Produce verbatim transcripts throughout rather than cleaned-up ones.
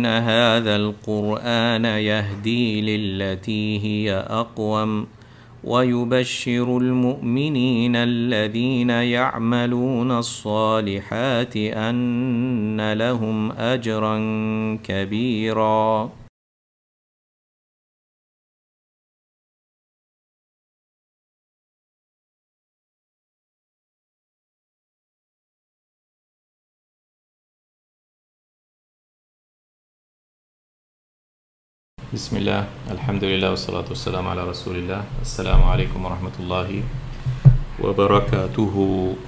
هذا القرآن يهدي للتي هي أقوم ويبشر المؤمنين الذين يعملون الصالحات أن لهم أجرا كبيرا বিসমিল্লাহ আলহামদুলিল্লাহ ওয়াসসালাতু ওয়াসসালামু আলা রাসূলিল্লাহ আসসালামু আলাইকুম ওয়া রাহমাতুল্লাহি ওয়া বারাকাতুহু।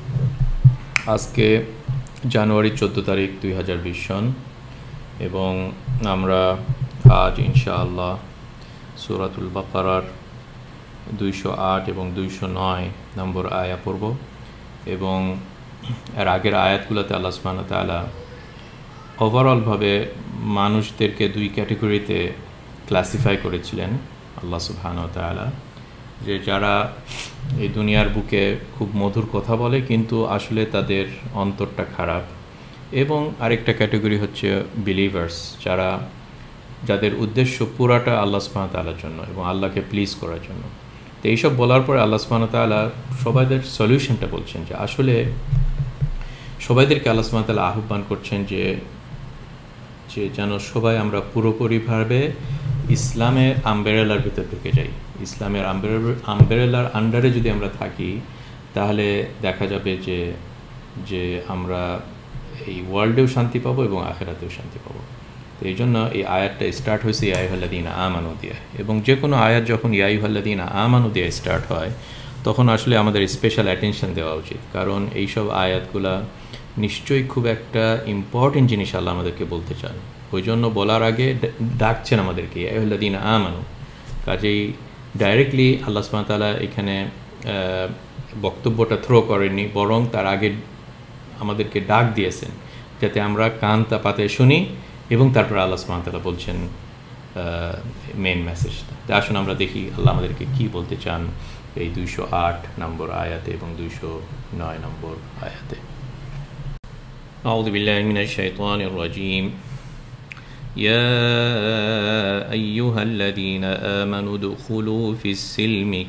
আজকে জানুয়ারি চোদ্দ তারিখ দুই হাজার বিশ সন এবং আমরা আজ ইনশাআল্লাহ সূরাতুল বাকারার দুইশো আট এবং দুইশো নয় নম্বর আয়া পড়ব এবং এর আগের আয়াতগুলোতে আল্লাহ সুবহানাহু ওয়া তাআলা ওভারঅলভাবে মানুষদেরকে দুই ক্যাটাগরিতে ক্লাসিফাই করেছিলেন আল্লাহ সুবহানাহু ওয়া তাআলা, যে যারা এই দুনিয়ার বুকে খুব মধুর কথা বলে কিন্তু আসলে তাদের অন্তরটা খারাপ, এবং আরেকটা ক্যাটাগরি হচ্ছে বিলিভার্স, যারা যাদের উদ্দেশ্য পুরাটা আল্লাহ সুবহানাহু ওয়া তাআলার জন্য এবং আল্লাহকে প্লিজ করার জন্য। তো এইসব বলার পরে আল্লাহ সুবহানাহু ওয়া তাআলা সবাইদের সলিউশনটা বলছেন, যে আসলে সবাইদেরকে আল্লাহ সুবহানাহু ওয়া তাআলা আহ্বান করছেন যে যে যেন সবাই আমরা পুরোপুরিভাবে ইসলামের আমব্রেলার ভিতর ঢুকে যাই। ইসলামের আমব্রেলার আন্ডারে যদি আমরা থাকি তাহলে দেখা যাবে যে যে আমরা এই ওয়ার্ল্ডেও শান্তি পাবো এবং আখিরাতেও শান্তি পাবো। তো এই জন্য এই আয়াতটা স্টার্ট হয়েছে ইয়া আইয়ুহাল্লাযীনা আমানু দিয়া, এবং যে কোনো আয়াত যখন ইয়া আইয়ুহাল্লাযীনা আমানু দিয়ে স্টার্ট হয় তখন আসলে আমাদের স্পেশাল অ্যাটেনশন দেওয়া উচিত, কারণ এইসব আয়াতগুলা নিশ্চয়ই খুব একটা ইম্পর্টেন্ট জিনিস আল্লাহ আমাদেরকে বলতে চান। ওই জন্য বলার আগে ডাকছেন আমাদেরকে ইয়া আইয়ুহাল্লাযীনা আমানু। কাজেই ডাইরেক্টলি আল্লাহ সুবহানাহু ওয়া তাআলা এখানে বক্তব্যটা থ্রো করেননি, বরং তার আগে আমাদেরকে ডাক দিয়েছেন যাতে আমরা কান পাতে শুনি, এবং তারপর আল্লাহ সুবহানাহু ওয়া তাআলা বলছেন মেইন মেসেজটা। তো আসুন আমরা দেখি আল্লাহ আমাদেরকে কী বলতে চান এই দুইশো আট নম্বর আয়াতে এবং দুইশো নয় নম্বর আয়াতে। আউযু বিল্লাহি মিনাশ শাইতানির রাজীম। ইয়া আইয়ুহাল্লাযীনা আমানু দুখুলু ফিস সিলমি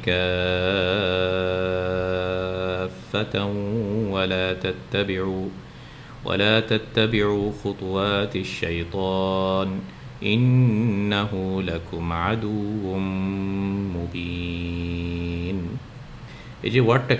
কাফাতান ওয়া লা তাত্তাবিউ ওয়া লা তাত্তাবিউ খুতুওয়াতিশ শাইতান ইন্নাহু লাকুম আদুউম মুবিন। এই যে ওয়ার্ডটা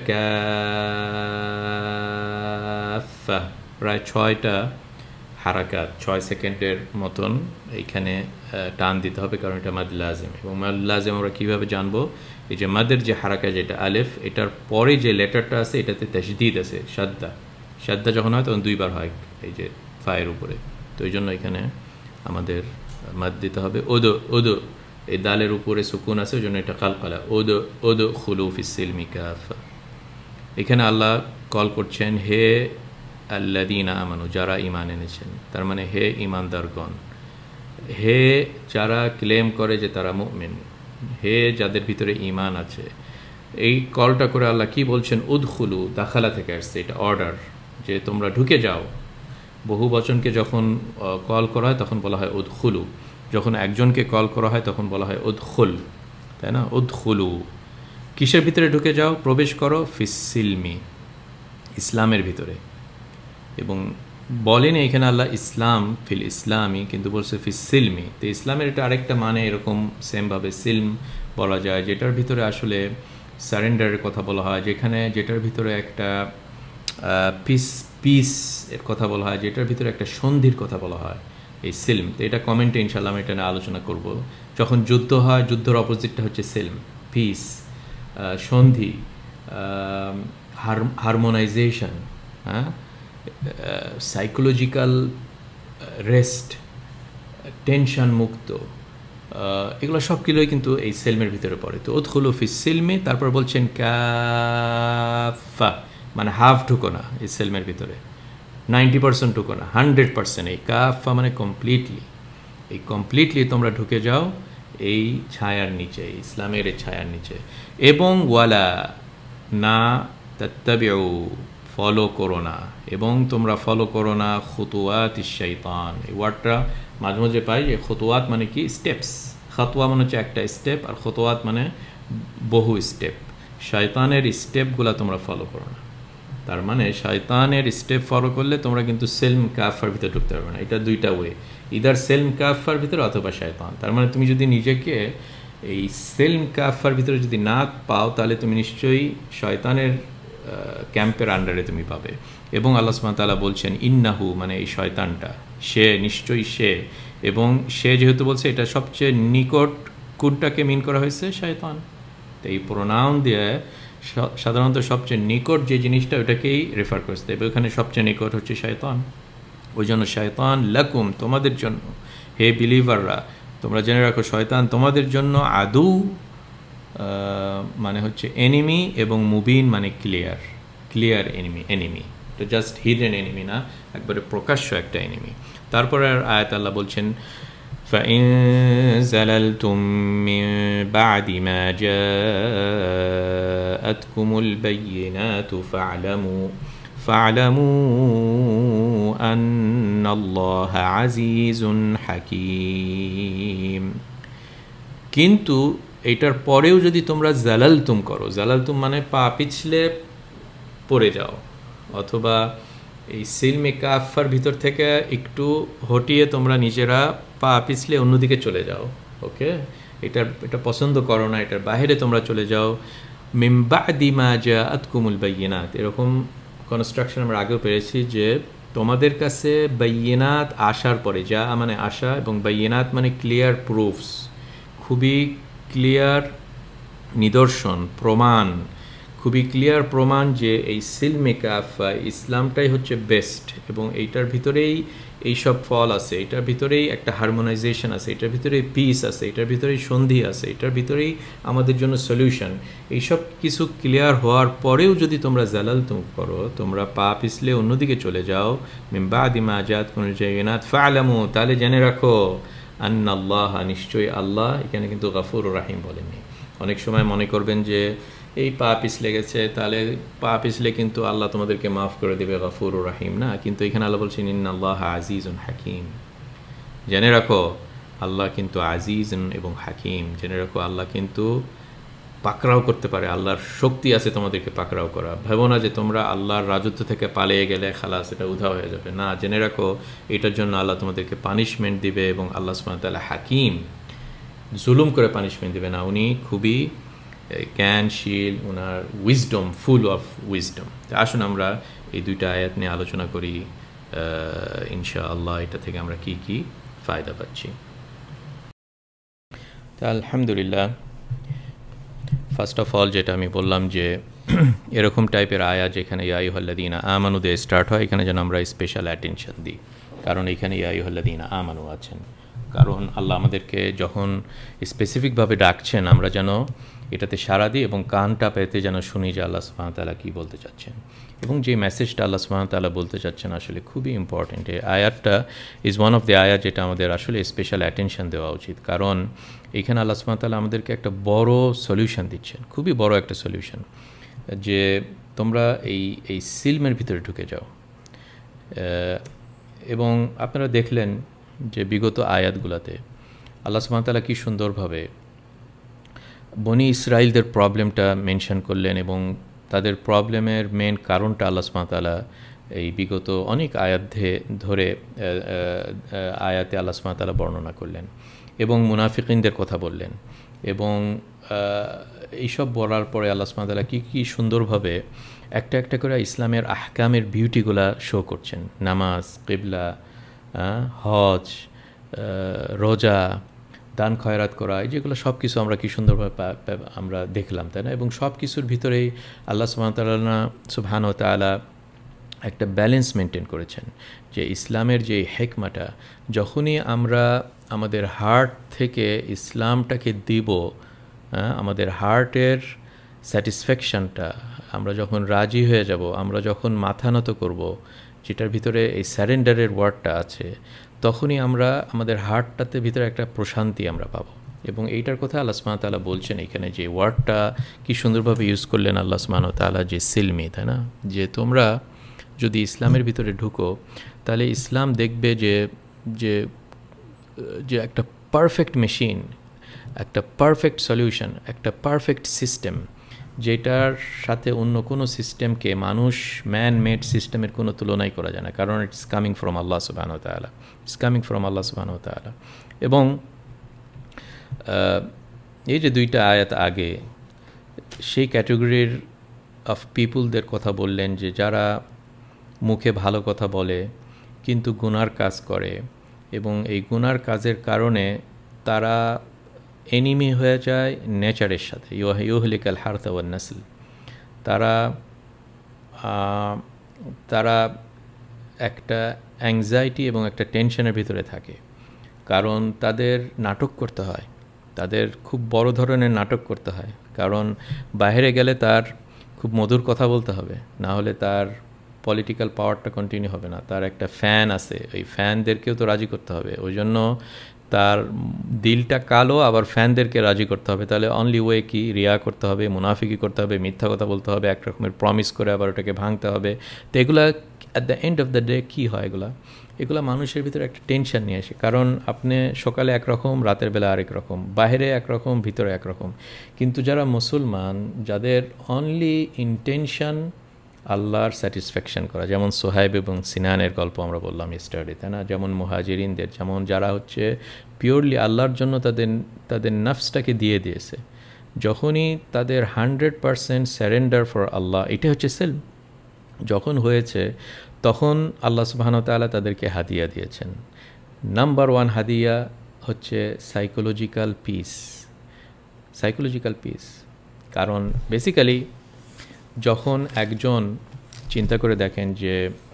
কাফা প্রায় ছয়টা হারাকাত, ছয় সেকেন্ডের মতন এইখানে টান দিতে হবে, কারণ এটা মাদ লাজিম। এবং মাদ লাজিম আমরা কীভাবে জানবো? এই যে মাদের যে হারাকা যেটা আলেফ, এটার পরে যে লেটারটা আছে এটাতে তাশদীদ আছে, সাদ্দা। সাদ্দা যখন হয় তখন দুইবার হয় এই যে ফায়ের উপরে, তো এই জন্য এখানে আমাদের মাদ দিতে হবে। ওদো ওদো, এই দালের উপরে সুকুন আছে, ওই জন্য এটা কালকালা। ওদো ওদো খুলু ফিস সিলমি কাফা। এখানে আল্লাহ কল করছেন হে আল্লাযীনা আমানু, যারা ঈমান এনেছেন, তার মানে হে ঈমানদারগণ, হে যারা ক্লেম করে যে তারা মুমিন, হে যাদের ভিতরে ঈমান আছে। এই কলটা করে আল্লাহ কি বলছেন? উদখুলু, দাখালা থেকে আসছে, এটা অর্ডার, যে তোমরা ঢুকে যাও। বহু বচনকে যখন কল করা হয় তখন বলা হয় উদখুলু, যখন একজনকে কল করা হয় তখন বলা হয় উদখুল, তাই না? উদখুলু, কিসের ভিতরে ঢুকে যাও? প্রবেশ করো ফিস সিলমি, ইসলামের ভিতরে। এবং বলেনি এখানে আল্লাহ ইসলাম ফিল ইসলামী, কিন্তু বলছে ফিস সিলমি। তো ইসলামের এটা আরেকটা মানে এরকম সেমভাবে সিলম বলা যায়, যেটার ভিতরে আসলে সারেন্ডারের কথা বলা হয়, যেখানে যেটার ভিতরে একটা পিস পিস এর কথা বলা হয়, যেটার ভিতরে একটা সন্ধির কথা বলা হয়, এই সিলম। তো এটা কমেন্টে ইনশাআল্লাহ আমি এটা নিয়ে আলোচনা করব। যখন যুদ্ধ হয়, যুদ্ধের অপোজিটটা হচ্ছে সিলম, পিস, সন্ধি, হারমোনাইজেশন, হ্যাঁ, সাইকোলজিক্যাল রেস্ট, টেনশন মুক্ত, এগুলো সবগুলোই কিন্তু এই সিলমের ভিতরে পড়ে। তো উদখুলু ফিস সিলমি, তারপর বলছেন কাফা, মানে হাফ ঢুকো না এই সিলমের ভিতরে, নাইনটি পার্সেন্ট ঢুকো না, হান্ড্রেড পার্সেন্ট। এই কাফা মানে কমপ্লিটলি, এই কমপ্লিটলি তোমরা ঢুকে যাও এই ছায়ার নিচে, ইসলামের এই ছায়ার নিচে। এবং ওয়ালা না তাত্তাবিউ ফলো করো না, এবং তোমরা ফলো করো না খুতুয়াত শাইতান। এই ওয়ার্ডটা মাঝে মাঝে পাই যে খুতুয়াত মানে কি স্টেপস, খাতোয়া মানে হচ্ছে একটা স্টেপ, আর খুতুয়াত মানে বহু স্টেপ। শয়তানের স্টেপগুলো তোমরা ফলো করো না, তার মানে শয়তানের স্টেপ ফলো করলে তোমরা কিন্তু সেলম কাফার ভিতরে ঢুকতে পারবে না। এটা দুইটা ওয়ে, ইদার সেলম কাফার ভিতরে অথবা শয়তান। তার মানে তুমি যদি নিজেকে এই সেলম কাফার ভিতরে যদি না পাও, তাহলে তুমি নিশ্চয়ই শয়তানের ক্যাম্পের আন্ডারে তুমি পাবে। এবং আল্লাহ সুবহানাহু ওয়া তাআলা বলছেন ইন্নাহু, মানে এই শয়তানটা, সে, নিশ্চয়ই সে। এবং সে যেহেতু বলছে, এটা সবচেয়ে নিকট কোনটাকে মিন করা হয়েছে? শয়তান। তো এই প্রোনাউন দিয়ে সাধারণত সবচেয়ে নিকট যে জিনিসটা ওটাকেই রেফার করছে, এবং এখানে সবচেয়ে নিকট হচ্ছে শয়তান। ওই জন্য শয়তান লাকুম, তোমাদের জন্য, হে বিলিভাররা তোমরা জেনে রাখো, শয়তান তোমাদের জন্য আদু মানে হচ্ছে এনিমি, এবং মুবিন মানে ক্লিয়ার, ক্লিয়ার এনিমি, এনিমি তো জাস্ট হিডেন এনিমি না, একবারে প্রকাশ্য একটা এনিমি। তারপরে আয়াত আল্লাহ বলছেন فَإِن زَلَلْتُم مِّن بَعْدِ مَا جَاءَتْكُمُ الْبَيِّنَاتُ فَاعْلَمُوا فَاعْلَمُوا أَنَّ اللَّهَ عَزِيزٌ حَكِيمٌ। কিন্তু এটার পরেও যদি তোমরা জালালতুম করো, জালালতুম মানে পা পিছলে পড়ে যাও, অথবা এই সিলমে কাফার ভিতর থেকে একটু হটিয়ে তোমরা নিজেরা পা পিছলে অন্যদিকে চলে যাও, ওকে, এটা এটা পছন্দ করো না, এটার বাইরে তোমরা চলে যাও, মিন বাদি মা জাআতকুমুল বাইয়িনাত, এরকম কনস্ট্রাকশন আমরা আগেও পেয়েছি যে তোমাদের কাছে বাইয়িনাত আসার পরে, যা মানে আশা, এবং বাইয়িনাত মানে ক্লিয়ার প্রুফস, খুবই ক্লিয়ার নিদর্শন, প্রমাণ, খুবই ক্লিয়ার প্রমাণ যে এই সিলমে কাফা ইসলামটাই হচ্ছে বেস্ট, এবং এইটার ভিতরেই এইসব ফল আছে, এটার ভিতরেই একটা হারমোনাইজেশন আছে, এটার ভিতরেই পিস আছে, এটার ভিতরেই সন্ধি আছে, এটার ভিতরেই আমাদের জন্য সলিউশন। এইসব কিছু ক্লিয়ার হওয়ার পরেও যদি তোমরা জালালতুম করো, তোমরা পা পিছলে অন্যদিকে চলে যাও, মিন বাদি মা জাআতকুমুল বাইয়িনাত ফা'লামু, তাহলে জেনে রাখো, আন্নাল্লাহ, নিশ্চয়ই আল্লাহ, এখানে কিন্তু গফুরুর রাহিম বলেননি। অনেক সময় মনে করবেন যে এই পা পিছলে গেছে, তাহলে পা পিছলে কিন্তু আল্লাহ তোমাদেরকে মাফ করে দেবে, গফুরুর রাহিম না, কিন্তু এখানে আল্লাহ বলছেন ইন্নাল্লাহ আজিজুন হাকিম, জেনে রাখো আল্লাহ কিন্তু আজিজুন এবং হাকিম, জেনে রাখো আল্লাহ কিন্তু পাকড়াও করতে পারে, আল্লাহর শক্তি আছে তোমাদেরকে পাকড়াও করা। ভেবো না যে তোমরা আল্লাহর রাজত্ব থেকে পালিয়ে গেলে খালাস এটা উধাও হয়ে যাবে, না, জেনে রাখো এটার জন্য আল্লাহ তোমাদেরকে পানিশমেন্ট দিবে, এবং আল্লাহ সুবহানাহু ওয়া তাআলা হাকিম, জুলুম করে পানিশমেন্ট দিবে না, উনি খুবই জ্ঞানশীল, ওনার উইজডম, ফুল অফ উইজডম। আসুন আমরা এই দুইটা আয়াত নিয়ে আলোচনা করি ইনশাআল্লাহ, এটা থেকে আমরা কি কি ফায়দা পাচ্ছি। তা আলহামদুলিল্লাহ, ফার্স্ট অফ অল যেটা আমি বললাম যে এরকম টাইপের আয়াত যেখানে ইয়া আইয়ুহাল্লাযীনা আমানু দিয়ে স্টার্ট হয়, এখানে যেন আমরা স্পেশাল অ্যাটেনশন দিই, কারণ এখানে ইয়া আইয়ুহাল্লাযীনা আমানু আছেন, কারণ আল্লাহ আমাদেরকে যখন স্পেসিফিকভাবে ডাকছেন আমরা যেন এটাতে সাড়া দিই এবং কানটা পেতে যেন শুনি যে আল্লাহ সুবহানাহু ওয়া তাআলা কী বলতে চাচ্ছেন, এবং যে মেসেজটা আল্লাহ সুবহানাহু ওয়া তাআলা বলতে চাচ্ছেন আসলে খুবই ইম্পর্ট্যান্ট। এই আয়াতটা ইজ ওয়ান অফ দ্য আয়াত যেটা আমাদের আসলে স্পেশাল অ্যাটেনশন দেওয়া উচিত, কারণ এখানে আল্লাহ সুবহানাহু ওয়া তাআলা আমাদেরকে একটা বড় সলিউশন দিচ্ছেন, খুবই বড় একটা সলিউশন, যে তোমরা এই এই সিলমের ভিতরে ঢুকে যাও। এবং আপনারা দেখলেন যে বিগত আয়াতগুলোতে আল্লাহ সুবহানাহু ওয়া তাআলা কী সুন্দরভাবে বনি ইসরাইলদের প্রবলেমটা মেনশন করলেন, এবং তাদের প্রবলেমের মেন কারণটা আল্লাহ সুবহানাহু ওয়া তাআলা এই বিগত অনেক আয়াত ধরে আয়াতে আল্লাহ সুবহানাহু ওয়া তাআলা বর্ণনা করলেন, এবং মুনাফিকিনদের কথা বললেন, এবং এইসব বলার পরে আল্লাহ সুবহানাহু ওয়া তাআলা কী কী সুন্দরভাবে একটা একটা করে ইসলামের আহকামের বিউটিগুলা শো করছেন, নামাজ, কিবলা, হজ, রোজা, দান খয়রাত করা, যেগুলো সব কিছু আমরা কী সুন্দরভাবে আমরা দেখলাম, তাই না? এবং সব কিছুর ভিতরেই আল্লাহ সুবহানাহু ওয়া তাআলা সুবহানাহু ওয়া তাআলা একটা ব্যালেন্স মেনটেন করেছেন, যে ইসলামের যে হেকমাটা যখনই আমরা আমাদের হার্ট থেকে ইসলামটাকে দিব, আমাদের হার্টের স্যাটিসফ্যাকশানটা আমরা যখন রাজি হয়ে যাব, আমরা যখন মাথা নত করব, যেটার ভিতরে এই স্যারেন্ডারের ওয়ার্ডটা আছে, তখনই আমরা আমাদের হার্টটাতে ভিতরে একটা প্রশান্তি আমরা পাবো, এবং এইটার কথা আল্লাহ সুবহানাহু ওয়া তাআলা বলছেন এখানে, যে ওয়ার্ডটা কি সুন্দরভাবে ইউজ করলেন আল্লাহ সুবহানাহু ওয়া তাআলা, যে সিলমি, তাই না? যে তোমরা যদি ইসলামের ভিতরে ঢুকো তাহলে ইসলাম দেখবে যে যে যে একটা পারফেক্ট মেশিন, একটা পারফেক্ট সলিউশন, একটা পারফেক্ট সিস্টেম, যেটার সাথে অন্য কোনো সিস্টেমকে, মানুষ ম্যান মেড সিস্টেমের কোনো তুলনাই করা যায় না, কারণ ইটস কামিং ফ্রম আল্লাহ সুবহানাহু ওয়া তাআলা, ইটস কামিং ফ্রম আল্লাহ সুবহানাহু ওয়া তাআলা। এবং এই যে দুইটা আয়াত আগে সেই ক্যাটাগরির অফ পিপুলদের কথা বললেন, যে যারা মুখে ভালো কথা বলে কিন্তু গুনার কাজ করে, এবং এই গুনার কাজের কারণে তারা এনিমি হয়ে যায় নেচারের সাথে, ইউহলিকাল হারথা ওয়ান নাসল। তারা তারা একটা অ্যাংজাইটি এবং একটা টেনশনের ভিতরে থাকে, কারণ তাদের নাটক করতে হয়, তাদের খুব বড় ধরনের নাটক করতে হয়, কারণ বাইরে গেলে তার খুব মধুর কথা বলতে হবে, না হলে তার পলিটিক্যাল পাওয়ারটা কন্টিনিউ হবে না। তার একটা ফ্যান আছে, ওই ফ্যানদেরকেও তো রাজি করতে হবে, ওই জন্য তার দিলটা কালো, আবার ফ্যানদেরকে রাজি করতে হবে। তাহলে অনলি ওয়ে কি? রিয়া করতে হবে, মুনাফিকি করতে হবে, মিথ্যা কথা বলতে হবে, এক রকমের প্রমিস করে আবার ওটাকে ভাঙতে হবে। তো এগুলা at the end of the day কী হয়? এগুলা এগুলো মানুষের ভিতরে একটা টেনশন নিয়ে আসে, কারণ আপনি সকালে একরকম, রাতের বেলা আরেক রকম, বাইরে একরকম, ভিতরে একরকম। কিন্তু যারা মুসলমান, যাদের অনলি ইন্টেনশন আল্লাহর স্যাটিসফ্যাকশন করা, যেমন সোহাইব এবং সিনানের গল্প আমরা বললাম ইস্টারডে, তাই না? যেমন মুহাজিরিনদের, যেমন যারা হচ্ছে পিওরলি আল্লাহর জন্য তাদের তাদের নফসটাকে দিয়ে দিয়েছে, যখনই তাদের hundred percent surrender for Allah, এটা হচ্ছে সেলফ, যখন হয়েছে, তখন আল্লাহ সুবহানাহু ওয়া তাআলা তাদেরকে হাদিয়া দিয়েছেন। নাম্বার ওয়ান হাদিয়া হচ্ছে সাইকোলজিক্যাল পিস, সাইকোলজিক্যাল পিস। কারণ বেসিক্যালি যখন একজন চিন্তা করে দেখেন যে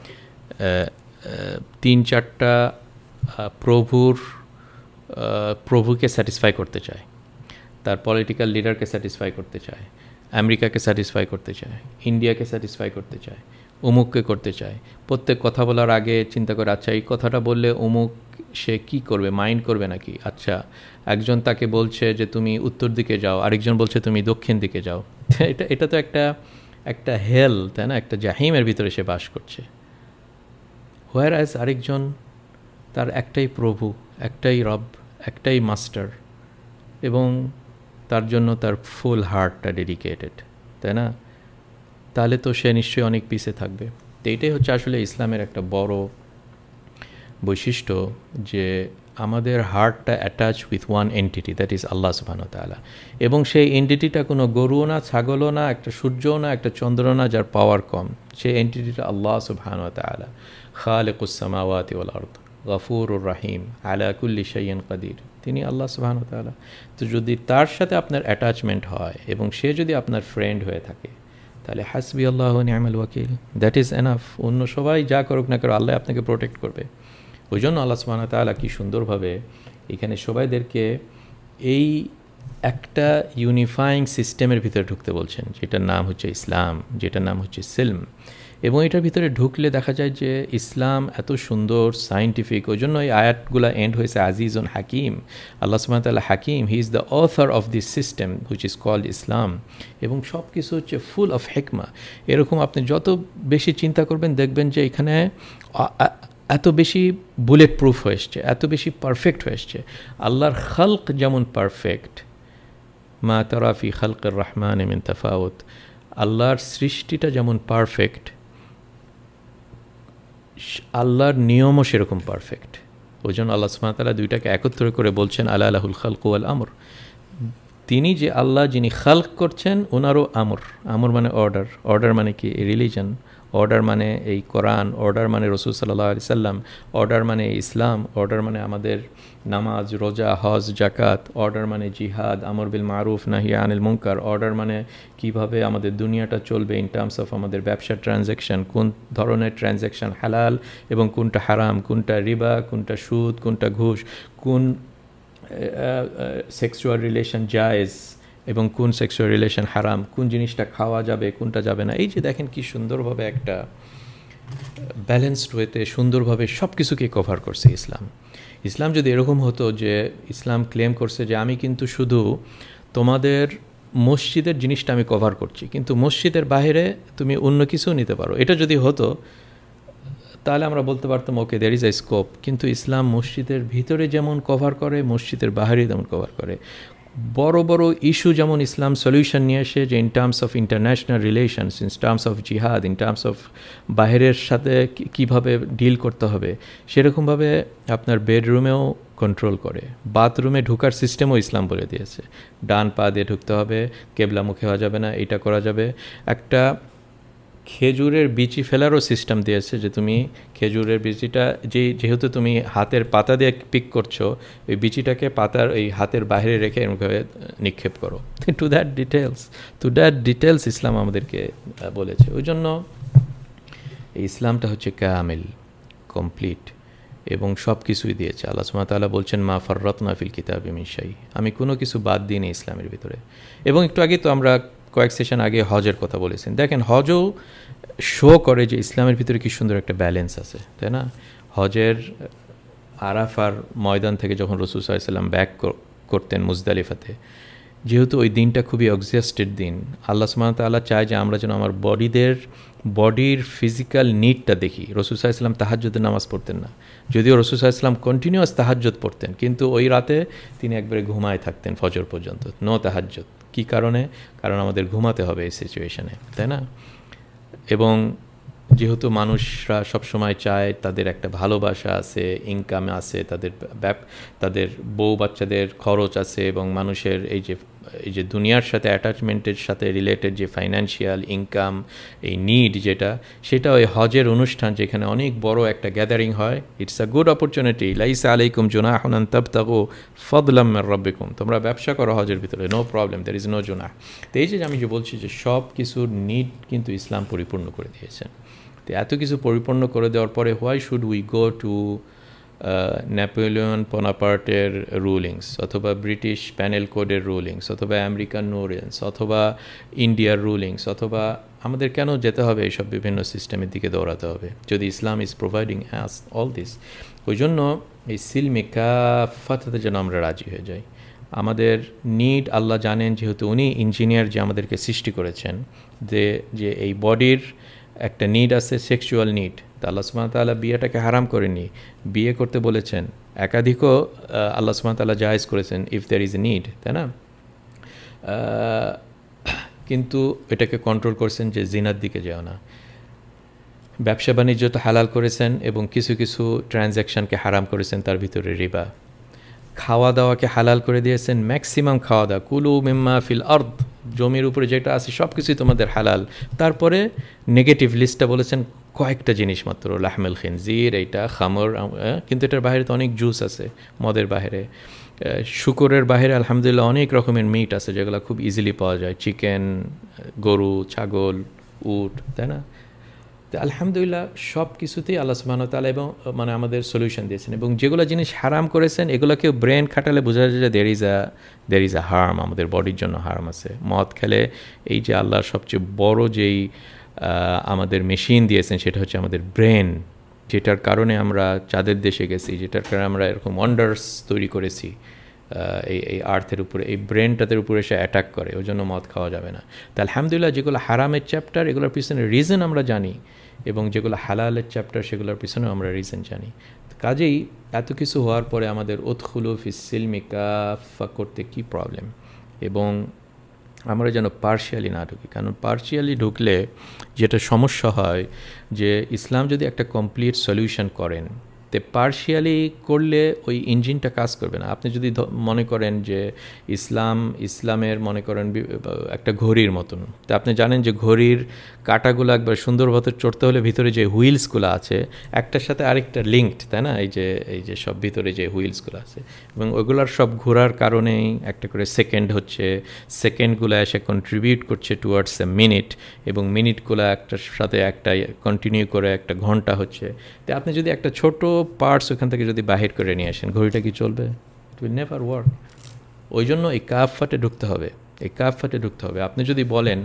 তিন চারটা প্রভুর প্রভুকে স্যাটিসফাই করতে চায়, তার পলিটিক্যাল লিডারকে স্যাটিসফাই করতে চায়, আমেরিকাকে স্যাটিসফাই করতে চায়, ইন্ডিয়াকে স্যাটিসফাই করতে চায়, অমুককে করতে চায়, প্রত্যেক কথা বলার আগে চিন্তা করে, আচ্ছা এই কথাটা বললে অমুক সে কি করবে, মাইন্ড করবে নাকি? আচ্ছা, একজন তাকে বলছে যে তুমি উত্তর দিকে যাও, আরেকজন বলছে তুমি দক্ষিণ দিকে যাও। এটা এটা তো একটা একটা হেল, তাই না? একটা জাহিমের ভিতরে সে বাস করছে। হোয়ার অ্যাজ আরেকজন, তার একটাই প্রভু, একটাই রব, একটাই মাস্টার, এবং তার জন্য তার ফুল হার্টটা ডেডিকেটেড, তাই না? তাহলে তো সে নিশ্চয়ই অনেক পিছে থাকবে। তো এইটাই হচ্ছে আসলে ইসলামের একটা বড় বৈশিষ্ট্য, যে আমাদের হার্টটা attach with one entity, that is Allah সুবহানাহু ওয়া তাআলা। এবং সেই এন্টিটিটা কোনো গরুও না, ছাগলও না, একটা সূর্যও না, একটা চন্দ্রও না, যার পাওয়ার কম। সেই এন্টিটিটা আল্লাহ সুবহানাহু ওয়া তাআলা, খালিকুস সামাওয়াতি ওয়াল আরদ, গফুরুর রহিম, আলা কুল্লি শাইইন কাদির। তিনি আল্লাহ সুবহানাহু ওয়া তাআলা। তো যদি তার সাথে আপনার অ্যাটাচমেন্ট হয় এবং সে যদি আপনার ফ্রেন্ড হয়ে থাকে, তাহলে হাসবি আল্লাহ ওয়া নি'মাল ওয়াকিল, দ্যাট ইজ এনাফ। অন্য সবাই যা করুক না করো, আল্লাহ আপনাকে প্রোটেক্ট করবে। ওই জন্য আল্লাহ সুবহানাহু ওয়া তাআলা কি সুন্দরভাবে এখানে সবাইদেরকে এই একটা ইউনিফাইং সিস্টেমের ভিতরে ঢুকতে বলছেন, যেটার নাম হচ্ছে ইসলাম, যেটার নাম হচ্ছে সিলম। এবং এটার ভিতরে ঢুকলে দেখা যায় যে ইসলাম এত সুন্দর, সায়েন্টিফিক। ওই জন্য এই আয়াতগুলো এন্ড হয়েছে আজিজুন হাকিম। আল্লাহ সুবহানাহু ওয়া তাআলা হাকিম, he is the author of this system which is called Islam. এবং সব কিছু হচ্ছে ফুল অফ হিকমা। এরকম আপনি যত বেশি চিন্তা করবেন, দেখবেন যে এখানে এত বেশি বুলেট প্রুফ হয়ে এসছে, এত বেশি পারফেক্ট হয়ে এসছে। আল্লাহর খালক যেমন পারফেক্ট, মা তারা ফি খালকির রহমান মিন তাফাউত, আল্লাহর সৃষ্টিটা যেমন পারফেক্ট, আল্লাহর নিয়মও সেরকম পারফেক্ট। ওই জন্য আল্লাহ সুবহানাহু ওয়া তাআলা দুইটাকে একত্র করে বলছেন আলা লাহুল খালকু ওয়াল আমর। তিনি যে আল্লাহ, যিনি খালক করছেন, ওনারও আমর। আমর মানে অর্ডার, অর্ডার মানে কি? রিলিজন। অর্ডার মানে এই কোরআন, অর্ডার মানে রসুল সাল্লাল্লাহু আলাইহি সাল্লাম, অর্ডার মানে ইসলাম, অর্ডার মানে আমাদের নামাজ, রোজা, হজ, জাকাত, অর্ডার মানে জিহাদ, আমর বিল মারুফ, নাহি আনিল মুনকার, অর্ডার মানে কিভাবে আমাদের দুনিয়াটা চলবে ইন টার্মস অফ আমাদের ব্যবসার ট্রানজ্যাকশন, কোন ধরনের ট্রানজ্যাকশন হালাল এবং কোনটা হারাম, কোনটা রিবা, কোনটা সুদ, কোনটা ঘুষ, কোন সেক্সুয়াল রিলেশন জায়েজ এবং কোন সেক্সুয়াল রিলেশন হারাম, কোন জিনিসটা খাওয়া যাবে, কোনটা যাবে না। এই যে দেখেন কি সুন্দরভাবে একটা ব্যালেন্সড ওয়েতে সুন্দরভাবে সব কিছুকে কভার করছে ইসলাম। ইসলাম যদি এরকম হতো যে ইসলাম ক্লেম করছে যে আমি কিন্তু শুধু তোমাদের মসজিদের জিনিসটা আমি কভার করছি, কিন্তু মসজিদের বাইরে তুমি অন্য কিছু নিতে পারো, এটা যদি হতো তাহলে আমরা বলতে পারতাম ওকে দেয়ার ইজ এ স্কোপ। কিন্তু ইসলাম মসজিদের ভিতরে যেমন কভার করে, মসজিদের বাইরে তেমন কভার করে। বড় বড় ইস্যু যেমন ইসলাম সলিউশন নিয়ে আসে, যে in terms of international relations, in terms of jihad, in terms of বাইরের সাথে কীভাবে ডিল করতে হবে, সেরকমভাবে আপনার বেডরুমেও কন্ট্রোল করে। বাথরুমে ঢোকার সিস্টেমও ইসলাম বলে দিয়েছে, ডান পা দিয়ে ঢুকতে হবে, কেবলামুখী হওয়া যাবে না, এটা করা যাবে। একটা খেজুরের বিচি ফেলারও সিস্টেম দিয়েছে, যে তুমি খেজুরের বিচিটা যে যেহেতু তুমি হাতের পাতা দিয়ে পিক করছো, ওই বিচিটাকে পাতার ওই হাতের বাইরে রেখে এরকমভাবে নিক্ষেপ করো। To that details to that details Islam আমাদেরকে বলেছে। ওই জন্য এই ইসলামটা হচ্ছে কামিল, কমপ্লিট, এবং সব কিছুই দিয়েছে। আল্লাহ সুবহানাহু ওয়া তাআলা বলছেন মা ফাররাতনা ফিল কিতাবি মিন শাই, আমি কোনো কিছু বাদ দিইনি ইসলামের ভিতরে। এবং একটু আগে তো আমরা কয়েক সেশন আগে হজের কথা বলেছেন, দেখেন হজও শো করে যে ইসলামের ভিতরে কি সুন্দর একটা ব্যালেন্স আছে, তাই না? হজের আরাফার ময়দান থেকে যখন রাসূল সাল্লাল্লাহু আলাইহি ওয়াসাল্লাম ব্যাক করতেন মুজদালিফাতে, যেহেতু ওই দিনটা খুবই এক্সস্টেড দিন, আল্লাহ সুবহানাহু ওয়া তাআলা চায় যে আমরা যেন আমার বডিদের বডির ফিজিক্যাল নিডটা দেখি। রাসূল সাল্লাল্লাহু আলাইহি ওয়াসাল্লাম তাহাজ্জুদের নামাজ পড়তেন না, যদিও রাসূল সাল্লাল্লাহু আলাইহি ওয়াসাল্লাম কন্টিনিউয়াস তাহাজ্জুদ পড়তেন, কিন্তু ওই রাতে তিনি একবারে ঘুমায় থাকতেন ফজর পর্যন্ত, নো তাহাজ্জুদ। কী কারণে? কারণ আমাদের ঘুমাতে হবে এই সিচুয়েশানে, তাই না? এবং যেহেতু মানুষরা সবসময় চায় তাদের একটা ভালোবাসা আছে, ইনকাম আছে, তাদের ব্যাপ তাদের বউ বাচ্চাদের খরচ আছে, এবং মানুষের এই যে এই যে দুনিয়ার সাথে অ্যাটাচমেন্টের সাথে রিলেটেড যে ফাইন্যান্সিয়াল ইনকাম, এই নিড যেটা, সেটা ওই হজের অনুষ্ঠান যেখানে অনেক বড় একটা গ্যাদারিং হয়, ইটস আ গুড অপরচুনিটি। লাইসা আলাইকুম জুনাহুন আন তাবতাগু ফাদলাম মির রাব্বিকুম, তোমরা ব্যবসা করো হজের ভিতরে, no problem, there is no জুনাহ। তো এই যে আমি যে বলছি যে সব কিছুর নিড কিন্তু ইসলাম পরিপূর্ণ করে দিয়েছেন। তো এত কিছু পরিপূর্ণ করে দেওয়ার পরে why should we go to Napoleon বোনাপার্টের রুলিংস, অথবা ব্রিটিশ প্যানেল কোডের রুলিংস, অথবা আমেরিকান রুলিংস, অথবা ইন্ডিয়ার রুলিংস, অথবা আমাদের কেন যেতে হবে এইসব বিভিন্ন সিস্টেমের দিকে দৌড়াতে হবে, যদি Islam is providing as all this? ওই জন্য এই সিলমে কাফাতে যেন আমরা রাজি হয়ে যাই। আমাদের নিড আল্লাহ জানেন, যেহেতু উনি ইঞ্জিনিয়ার যে আমাদেরকে সৃষ্টি করেছেন, যে যে এই বডির একটা নিড আছে, সেক্সুয়াল নিড। তা আল্লাহ সুবহানাহু ওয়া তাআলা বিয়েটাকে হারাম করেনি, বিয়ে করতে বলেছেন, একাধিকও আল্লাহ সুবহানাহু ওয়া তাআলা জায়েজ করেছেন if there is a need, তাই না? কিন্তু এটাকে কন্ট্রোল করেছেন যে জিনার দিকে যেও না। ব্যবসা বাণিজ্যটা হালাল করেছেন, এবং কিছু কিছু ট্রানজ্যাকশানকে হারাম করেছেন, তার ভিতরে রিবা। খাওয়া দাওয়াকে হালাল করে দিয়েছেন, ম্যাক্সিমাম খাওয়া দাওয়া, কুলু মিম্মা ফিল আরদ, জমির উপরে যেটা আছে সব কিছুই তোমাদের হালাল। তারপরে নেগেটিভ লিস্টটা বলেছেন কয়েকটা জিনিস মাত্র, লাহমেল খিনজির, এইটা খামর, কিন্তু এটার বাইরে তো অনেক জুস আছে, মদের বাইরে, শুকরের বাইরে আলহামদুলিল্লাহ অনেক রকমের মিট আছে যেগুলো খুব ইজিলি পাওয়া যায়, চিকেন, গরু, ছাগল, উট, তাই না? তো আলহামদুলিল্লাহ সব কিছুতেই আল্লাহ সুবহানাহু ওয়া তাআলা এবং মানে আমাদের সলিউশন দিয়েছেন। এবং যেগুলো জিনিস হারাম করেছেন এগুলোকেও ব্রেন খাটালে বোঝা যায় যে there is a there is a harm, আমাদের বডির জন্য হার্ম আছে। মদ খেলে এই যে আল্লাহর সবচেয়ে বড় যেই আমাদের মেশিন দিয়েছেন সেটা হচ্ছে আমাদের ব্রেন, যেটার কারণে আমরা চাঁদের দেশে গেছি, যেটার কারণে আমরা এরকম ওয়ান্ডার্স তৈরি করেছি এই এই আর্থের উপরে, এই ব্রেনটাদের উপরে এসে অ্যাটাক করে, ওই জন্য মদ খাওয়া যাবে না। তো আলহামদুলিল্লাহ যেগুলো হারামের চ্যাপ্টার এগুলোর পিছনে রিজন আমরা জানি, এবং যেগুলো হালালের চ্যাপ্টার সেগুলোর পিছনেও আমরা রিজন জানি। কাজেই এত কিছু হওয়ার পরে আমাদের উদখুলু ফিস সিলমি কাফা করতে কী প্রবলেম? এবং আমরা যেন পার্শিয়ালি না ঢুকি, কারণ পার্শিয়ালি ঢুকলে যেটা সমস্যা হয় যে ইসলাম যদি একটা কমপ্লিট সলিউশন করেন, তে পার্শিয়ালি করলে ওই ইঞ্জিনটা কাজ করবে না। আপনি যদি মনে করেন যে ইসলাম ইসলামের মনে করেন একটা ঘড়ির মতন, তো আপনি জানেন যে ঘড়ির কাঁটাগুলো একবার সুন্দরভাবে চড়তে হলে ভিতরে যে হুইলসগুলো আছে একটার সাথে আরেকটা লিঙ্কড, তাই না? এই যে এই যে সব ভিতরে যে হুইলসগুলো আছে, এবং ওইগুলোর সব ঘোরার কারণেই একটা করে সেকেন্ড হচ্ছে, সেকেন্ডগুলো এসে কন্ট্রিবিউট করছে টুয়ার্ডস এ মিনিট, এবং মিনিটগুলো একটার সাথে একটা কন্টিনিউ করে একটা ঘন্টা হচ্ছে। তো আপনি যদি একটা ছোট পার্টস ওখান থেকে যদি বাহির করে নিয়ে আসেন, ঘড়িটা কি চলবে? It will never work. ওই জন্য এই কাফাতে ঢুকতে হবে, এই কাফাতে ঢুকতে হবে। আপনি যদি বলেন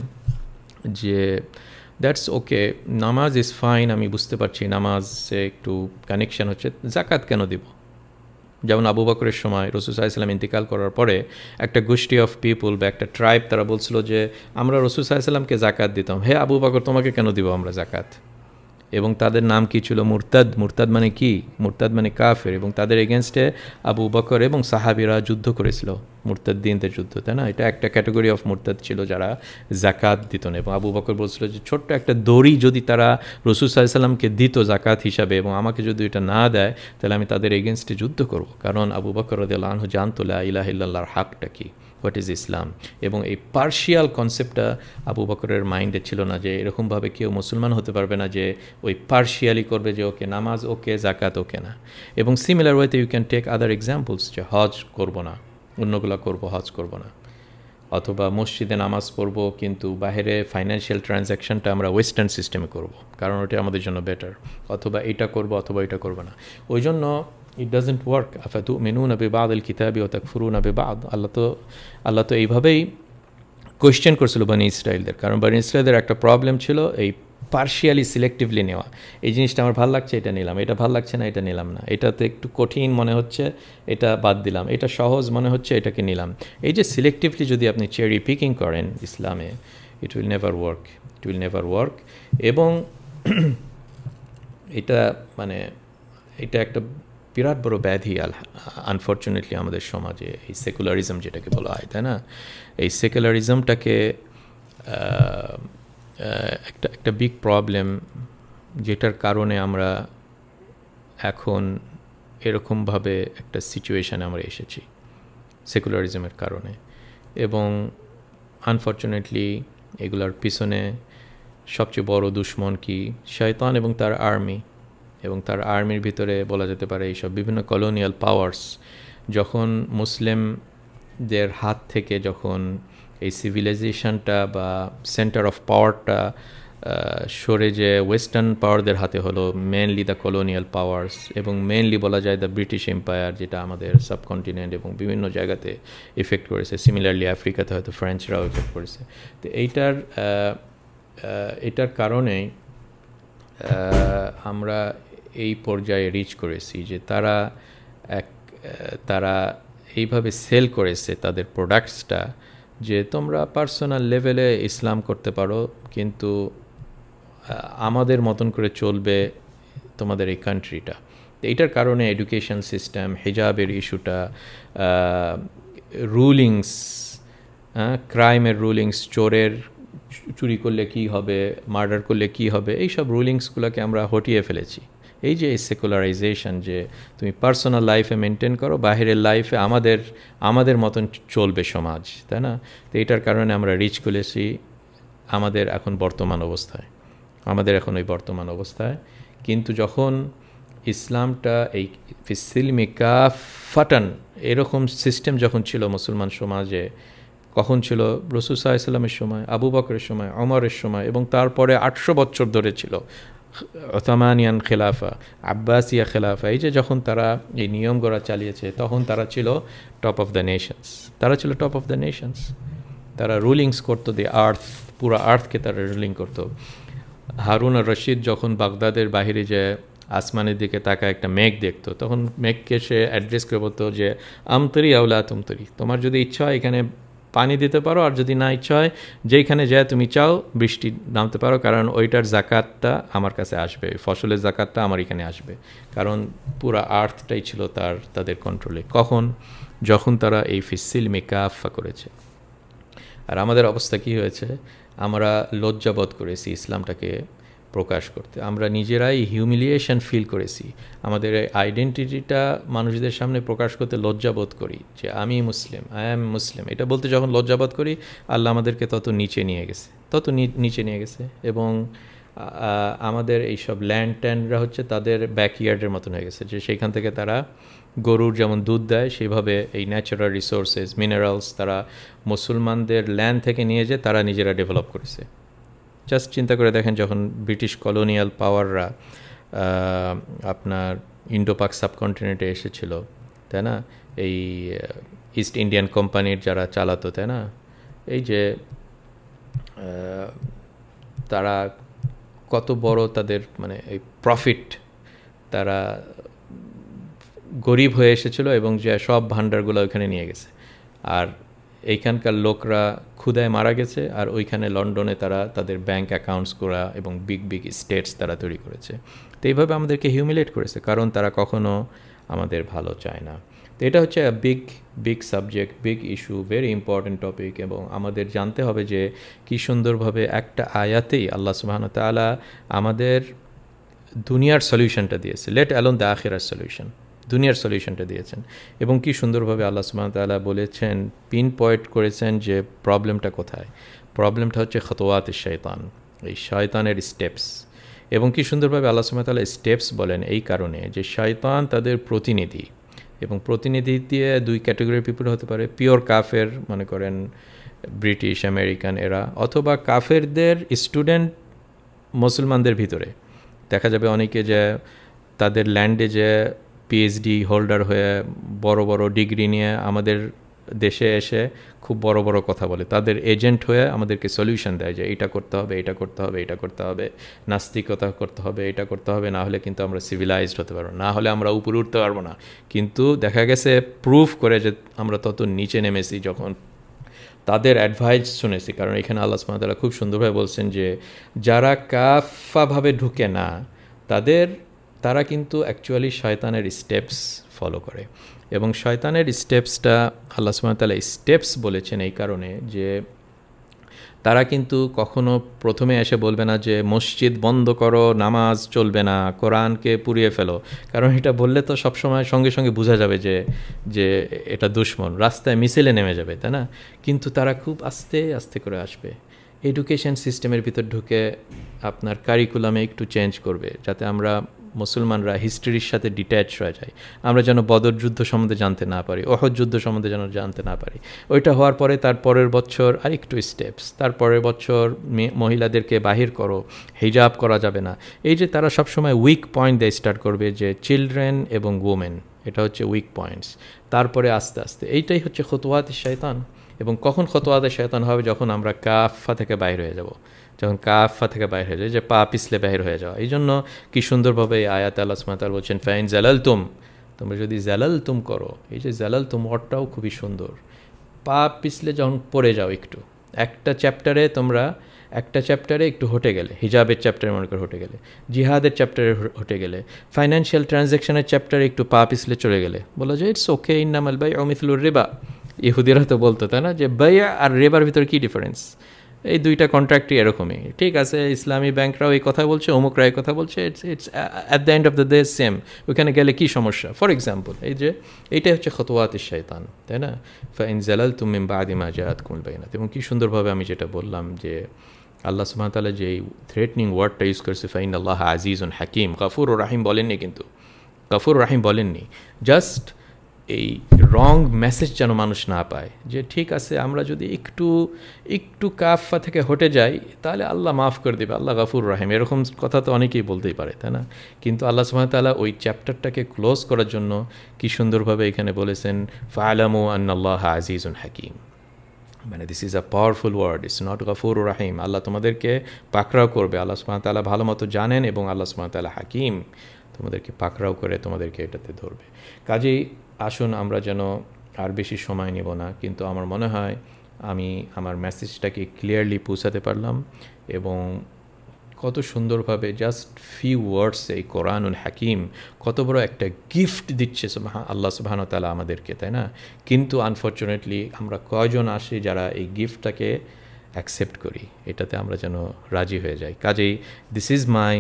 যে দ্যাটস ওকে, নামাজ ইজ ফাইন, আমি বুঝতে পারছি নামাজে একটু কানেকশান হচ্ছে, জাকাত কেন দিব? যেমন আবু বকরের সময় রাসূল সাল্লাল্লাহু আলাইহি ওয়াসাল্লাম ইন্তিকাল করার পরে একটা গোষ্ঠী অফ পিপল বা একটা ট্রাইব তারা বলছিল যে আমরা রাসূল সাল্লাল্লাহু আলাইহি ওয়াসাল্লামকে জাকাত দিতাম, হে আবু বকর তোমাকে কেন দিব আমরা জাকাত? এবং তাদের নাম কি ছিল? মুরতাদ। মুরতাদ মানে কি? মুরতাদ মানে কাফের। এবং তাদের এগেনস্টে আবু বকর এবং সাহাবীরা যুদ্ধ করেছিল, মুরতাদ্দিনদের যুদ্ধ, তাই না? এটা একটা ক্যাটাগরি অফ মুরতাদ ছিল যারা জাকাত দিত না। এবং আবু বকর বলছিল যে ছোট্ট একটা দড়ি যদি তারা রাসূল সাল্লাল্লাহু আলাইহি ওয়াসাল্লামকে দিত জাকাত হিসাবে এবং আমাকে যদি এটা না দেয় তাহলে আমি তাদের এগেনস্টে যুদ্ধ করব। কারণ আবু বকর রাদিয়াল্লাহু আনহু জানতো লা ইলাহা ইল্লাল্লাহর হাকটা কি, হোয়াট ইজ ইসলাম। এবং এই পার্শিয়াল কনসেপ্টটা আবু বকরের মাইন্ডে ছিল না যে এরকমভাবে কেউ মুসলমান হতে পারবে না যে ওই পার্শিয়ালি করবে যে ওকে নামাজ ওকে জাকাত ওকে না। এবং সিমিলার ওয়েতে you can take other examples, যে হজ করব না, অন্যগুলো করব, হজ করব না। অথবা মসজিদে নামাজ পড়ব কিন্তু বাইরে ফাইন্যান্সিয়াল ট্রানজ্যাকশনটা আমরা ওয়েস্টার্ন সিস্টেমে করব, কারণ ওটা আমাদের জন্য বেটার। অথবা এটা করব অথবা এটা করব না। ওই জন্য ইট ডাজেন্ট ওয়ার্ক। আফাতুমিনুনা বিবাদিল কিতাবি ওয়া তাকফুরুনা বিবাদ। আল্লাহ তো আল্লাহ তো এইভাবেই কোয়েশ্চেন করছিল বনি ইসরায়েলদের, কারণ বনি ইসরায়েলদের একটা প্রবলেম ছিল এই পার্শিয়ালি সিলেক্টিভলি নেওয়া। এই জিনিসটা আমার ভালো লাগছে এটা নিলাম, এটা ভালো লাগছে না এটা নিলাম না, এটাতে একটু কঠিন মনে হচ্ছে এটা বাদ দিলাম, এটা সহজ মনে হচ্ছে এটাকে নিলাম। এই যে সিলেক্টিভলি যদি আপনি চেরি পিকিং করেন ইসলামে, it will never work, it will never work. এবং এটা মানে এটা একটা বিরাট বড় ব্যাধি আল আনফর্চুনেটলি আমাদের সমাজে, এই সেকুলারিজম যেটাকে বলা হয়, তাই না? এই সেকুলারিজমটাকে একটা একটা বিগ প্রবলেম, যেটার কারণে আমরা এখন এরকমভাবে একটা সিচুয়েশানে আমরা এসেছি সেকুলারিজমের কারণে। এবং আনফর্চুনেটলি এগুলার পিছনে সবচেয়ে বড় দুশ্মন কি? শয়তান এবং তার আর্মি। এবং তার আর্মির ভিতরে বলা যেতে পারে এইসব বিভিন্ন কলোনিয়াল পাওয়ার্স যখন মুসলিমদের হাত থেকে যখন এই সিভিলাইজেশনটা বা সেন্টার অফ পাওয়ারটা সরে যে ওয়েস্টার্ন পাওয়ারদের হাতে হলো, মেনলি দ্য কলোনিয়াল পাওয়ার্স, এবং মেনলি বলা যায় দ্য ব্রিটিশ এম্পায়ার, যেটা আমাদের সাবকন্টিনেন্ট এবং বিভিন্ন জায়গাতে এফেক্ট করেছে। সিমিলারলি আফ্রিকাতে হয়তো ফ্রেঞ্চরাও এফেক্ট করেছে। তো এইটার এটার কারণেই আমরা এই পর্যায়ে রিচ করেছি যে তারা এক তারা এইভাবে সেল করেছে তাদের প্রোডাক্টসটা যে তোমরা পার্সোনাল লেভেলে ইসলাম করতে পারো কিন্তু আমাদের মতন করে চলবে তোমাদের এই কান্ট্রিটা। এইটার কারণে এডুকেশন সিস্টেম, হিজাবের ইস্যুটা, রুলিংস, ক্রাইমের রুলিংস, চোরের চুরি করলে কি হবে, মার্ডার করলে কি হবে, এইসব রুলিংসগুলোকে আমরা হটিয়ে ফেলেছি। এই যে সেকুলারাইজেশন, যে তুমি পার্সোনাল লাইফে মেনটেন করো, বাহিরের লাইফে আমাদের আমাদের মতন চলবে সমাজ, তাই না? তো এইটার কারণে আমরা রিচ করেছি আমাদের এখন বর্তমান অবস্থায়, আমাদের এখন ওই বর্তমান অবস্থায়। কিন্তু যখন ইসলামটা এই ফিসিলমি কাফাতান এরকম সিস্টেম যখন ছিল মুসলমান সমাজে, কখন ছিল? রাসূল সাল্লাল্লাহু আলাইহি ওয়াসাল্লামের সময়, আবু বকরের সময়, ওমরের সময়, এবং তারপরে আটশো বছর ধরে ছিল ওসমানিয়ান খেলাফা, আব্বাসিয়া খেলাফা। এই যে যখন তারা এই নিয়ম গড়া চালিয়েছে তখন তারা ছিল টপ অফ দ্য নেশনস, তারা ছিল টপ অফ দ্য নেশনস। তারা রুলিংস করতো দি আর্থ, পুরো আর্থকে তারা রুলিং করতো। হারুন আর রশিদ যখন বাগদাদের বাহিরে যে আসমানের দিকে তাকায় একটা মেঘ দেখতো, তখন মেঘকে সে অ্যাড্রেস করে বলতো যে আমতরি আউলা তুমতরি, তোমার যদি ইচ্ছা হয় এখানে পানি দিতে পারো, আর যদি না ইচ্ছা হয় যেইখানে যায় তুমি চাও বৃষ্টি নামতে পারো, কারণ ওইটার জাকাতটা আমার কাছে আসবে, ফসলের জাকাতটা আমার এখানে আসবে। কারণ পুরা আর্থটাই ছিল তার তাদের কন্ট্রোলে। কখন? যখন তারা এই ফিসিলমি কাফা করেছে। আর আমাদের অবস্থা কি হয়েছে? আমরা লজ্জাবোধ করেছি ইসলামটাকে প্রকাশ করতে, আমরা নিজেরাই হিউমিলিয়েশন ফিল করেছি, আমাদের আইডেন্টিটিটা মানুষদের সামনে প্রকাশ করতে লজ্জাবোধ করি যে আমি মুসলিম, আই অ্যাম মুসলিম। এটা বলতে যখন লজ্জাবোধ করি, আল্লাহ আমাদেরকে তত নিচে নিয়ে গেছে, তত নিচে নিয়ে গেছে। এবং আমাদের এইসব ল্যান্ড ট্যান্ডরা হচ্ছে তাদের ব্যাকইয়ার্ডের মতন হয়ে গেছে, যে সেইখান থেকে তারা গরুর যেমন দুধ দেয় সেইভাবে এই ন্যাচারাল রিসোর্সেস, মিনারেলস তারা মুসলমানদের ল্যান্ড থেকে নিয়ে যেয়ে তারা নিজেরা ডেভেলপ করেছে। জাস্ট চিন্তা করে দেখেন, যখন ব্রিটিশ কলোনিয়াল পাওয়াররা আপনার ইন্ডো পাক সাবকন্টিনেন্টে এসেছিল, তাই না? এই ইস্ট ইন্ডিয়ান কোম্পানির যারা চালাতো, তাই না? এই যে তারা কত বড় তাদের মানে এই প্রফিট তারা গরিব হয়ে এসেছিল এবং যে সব ভান্ডারগুলো ওইখানে নিয়ে গেছে, আর এইখানকার লোকরা ক্ষুধায় মারা গেছে, আর ওইখানে লন্ডনে তারা তাদের ব্যাংক অ্যাকাউন্টস করা এবং বিগ বিগ স্টেটস তারা তৈরি করেছে। তো এইভাবে আমাদেরকে হিউমিলেট করেছে, কারণ তারা কখনো আমাদের ভালো চায় না। তো এটা হচ্ছে big big subject, big issue, very important topic, এবং আমাদের জানতে হবে যে কী সুন্দরভাবে একটা আয়াতেই আল্লাহ সুবহানাহু ওয়া তাআলা আমাদের দুনিয়ার সলিউশনটা দিয়েছে, লেট অ্যালোন দ্য আখিরার সলিউশন, দুনিয়ার সলিউশনটা দিয়েছেন। এবং কি সুন্দরভাবে আল্লাহ সুবহানাহু ওয়া তাআলা বলেছেন, পিন পয়েন্ট করেছেন যে প্রবলেমটা কোথায়। প্রবলেমটা হচ্ছে খতওয়াতে শয়তান, এই শয়তানের স্টেপস। এবং কি সুন্দরভাবে আল্লাহ সুবহানাহু ওয়া তাআলা স্টেপস বলেন এই কারণে যে শয়তান তাদের প্রতিনিধি, এবং প্রতিনিধি দিয়ে দুই ক্যাটাগরির পিপল হতে পারে, পিওর কাফের মনে করেন ব্রিটিশ আমেরিকান এরা, অথবা কাফেরদের স্টুডেন্ট মুসলমানদের ভিতরে দেখা যাবে অনেকে যে তাদের ল্যান্ডে যে পিএইচডি হোল্ডার হয়ে বড় বড় ডিগ্রি নিয়ে আমাদের দেশে এসে খুব বড় বড় কথা বলে, তাদের এজেন্ট হয়ে আমাদেরকে সলিউশন দেয় যে এটা করতে হবে, এটা করতে হবে, এটা করতে হবে, নাস্তিকতা করতে হবে, এটা করতে হবে, না হলে কিন্তু আমরা সিভিলাইজড হতে পারবো, না হলে আমরা উপরে উঠতে পারবো না। কিন্তু দেখা গেছে প্রুফ করে যে আমরা তত নিচে নেমেছি যখন তাদের অ্যাডভাইস শুনেছি। কারণ এখানে আল্লাহ সুবহানাহু ওয়া তাআলা খুব সুন্দরভাবে বলছেন যে যারা কাফাভাবে ঢুকে না তাদের তারা কিন্তু অ্যাকচুয়ালি শয়তানের স্টেপস ফলো করে। এবং শয়তানের স্টেপসটা আল্লাহ সুবহানাহু ওয়া তাআলা স্টেপস বলেছেন এই কারণে যে তারা কিন্তু কখনো প্রথমে এসে বলবে না যে মসজিদ বন্ধ করো, নামাজ চলবে না, কোরআনকে পুড়িয়ে ফেলো, কারণ এটা বললে তো সবসময় সঙ্গে সঙ্গে বোঝা যাবে যে যে এটা দুশ্মন, রাস্তায় মিছিলে নেমে যাবে, তাই না? কিন্তু তারা খুব আস্তে আস্তে করে আসবে, এডুকেশন সিস্টেমের ভিতর ঢুকে আপনার কারিকুলামে একটু চেঞ্জ করবে, যাতে আমরা মুসলমানরা হিস্ট্রির সাথে ডিট্যাচ হয়ে যায়, আমরা যেন বদর যুদ্ধ সম্বন্ধে জানতে না পারি, ওহদ যুদ্ধ সম্বন্ধে যেন জানতে না পারি। ওইটা হওয়ার পরে তার পরের বছর আরেকটু স্টেপস, তার পরের বছর মহিলাদেরকে বাহির করো, হিজাব করা যাবে না। এই যে তারা সবসময় উইক পয়েন্ট দিয়ে স্টার্ট করবে যে চিলড্রেন এবং ওমেন, এটা হচ্ছে উইক পয়েন্টস। তারপরে আস্তে আস্তে এইটাই হচ্ছে খতওয়াতে শয়তান। এবং কখন খতওয়াতে শয়তান হবে? যখন আমরা কাফা থেকে বাইর হয়ে যাব, যখন কাফা থেকে বাইর হয়ে যায়, যে পা পিছলে বাহির হয়ে যাওয়া। এই জন্য কি সুন্দরভাবে এই আয়াত আল্লাহ সুবহানাহু ওয়া তাআলা বলছেন ফাইন জালালতুম, তোমরা যদি জালালতুম করো, এই যে জালালতুম ওয়ার্ডটাও খুবই সুন্দর। পা পিছলে যখন পড়ে যাও একটু, একটা চ্যাপ্টারে তোমরা একটা চ্যাপ্টারে একটু হটে গেলে, হিজাবের চ্যাপ্টারে মনে করে হটে গেলে, জিহাদের চ্যাপ্টারে হটে গেলে, ফাইন্যান্সিয়াল ট্রানজ্যাকশনের চ্যাপ্টারে একটু পা পিছলে চলে গেলে, বলা যায় ইটস ওকে, ইন্নামাল বাইউ মিসলুর রিবা। ইহুদিরা তো বলতো, তাই না, যে বাইয়া আর রেবার ভিতরে কী ডিফারেন্স, এই দুইটা কন্ট্রাক্টই এরকমই, ঠিক আছে। ইসলামী ব্যাংকরাও এই কথা বলছে, অমুকরা এই কথা বলছে, it's it's at the end of the day same. ওইখানে গেলে কী সমস্যা? ফর এক্সাম্পল এই যে এইটাই হচ্ছে খতওয়াতে শয়তান, তাই না? ফাইন জালালতুম মিন বাদি মা জাআতকুমুল বাইনাত। এবং কী সুন্দরভাবে আমি যেটা বললাম যে আল্লাহ সুবহানাহু ওয়া তাআলা যে এই থ্রেটনিং ওয়ার্ডটা ইউজ করেছে, ফাইন আল্লাহ আজিজুন হাকিম, গফুর ও রাহিম বলেননি, কিন্তু গফুর রাহিম বলেননি, জাস্ট এই রং মেসেজ যেন মানুষ না পায় যে ঠিক আছে আমরা যদি একটু একটু কাফা থেকে হটে যাই তাহলে আল্লাহ মাফ করে দেবে, আল্লাহ গফুর রাহিম, এরকম কথা তো অনেকেই বলতেই পারে, তাই না? কিন্তু আল্লাহ সুবহানাহু ওয়া তাআলা ওই চ্যাপ্টারটাকে ক্লোজ করার জন্য কি সুন্দরভাবে এখানে বলেছেন ফাআলামু আন্নাল্লাহা আজিজুন হাকিম। মানে this is a powerful word, it's not গফুর রাহিম। আল্লাহ তোমাদেরকে পাকড়াও করবে, আল্লাহ সুবহানাহু ওয়া তাআলা ভালো মতো জানেন, এবং আল্লাহ সুবহানাহু ওয়া তাআলা হাকিম, তোমাদেরকে পাকড়াও করে তোমাদেরকে এটাতে ধরবে। কাজেই আসুন আমরা যেন আর বেশি সময় নেব না, কিন্তু আমার মনে হয় আমি আমার মেসেজটাকে ক্লিয়ারলি পৌঁছাতে পারলাম, এবং কত সুন্দরভাবে জাস্ট ফিউ ওয়ার্ডস এই কোরআনুল হাকিম কত বড় একটা গিফট দিচ্ছে আল্লাহ সুবহানাহু ওয়া তাআলা আমাদেরকে, তাই না? কিন্তু আনফর্চুনেটলি আমরা কয়জন আসি যারা এই গিফটটাকে অ্যাকসেপ্ট করি, এটাতে আমরা যেন রাজি হয়ে যাই। কাজেই দিস ইজ মাই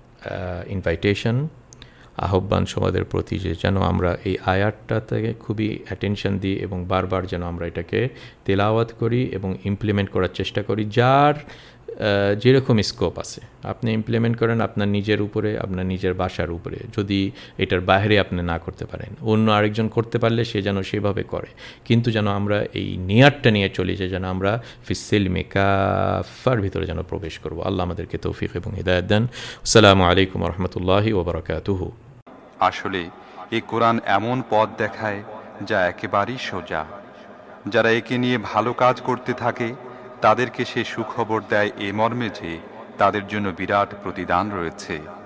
ইনভাইটেশন, আহ্বান সমাজের প্রতি, যে যেন আমরা এই আয়াতটা থেকে খুবই অ্যাটেনশন দিই এবং বারবার যেন আমরা এটাকে তেলাওয়াত করি এবং ইমপ্লিমেন্ট করার চেষ্টা করি, যার যেরকম স্কোপ আছে আপনি ইমপ্লিমেন্ট করেন আপনার নিজের উপরে, আপনার নিজের বাসার উপরে। যদি এটার বাইরে আপনি না করতে পারেন, অন্য আরেকজন করতে পারলে সে যেন সেভাবে করে, কিন্তু যেন আমরা এই নিয়াতটা নিয়ে চলি যে যেন আমরা ফিসসিলমি কাফার ভিতরে যেন প্রবেশ করব। আল্লাহ আমাদেরকে তৌফিক এবং হিদায়াত দেন। আসসালামু আলাইকুম ওয়া রাহমাতুল্লাহি ওয়া বারাকাতুহু। আসলে এই কোরআন এমন পথ দেখায় যা একেবারেই সোজা। যারা একে নিয়ে ভালো কাজ করতে থাকে তাদেরকে সে সুখবর দেয় এ মর্মে যে তাদের জন্য বিরাট প্রতিদান রয়েছে।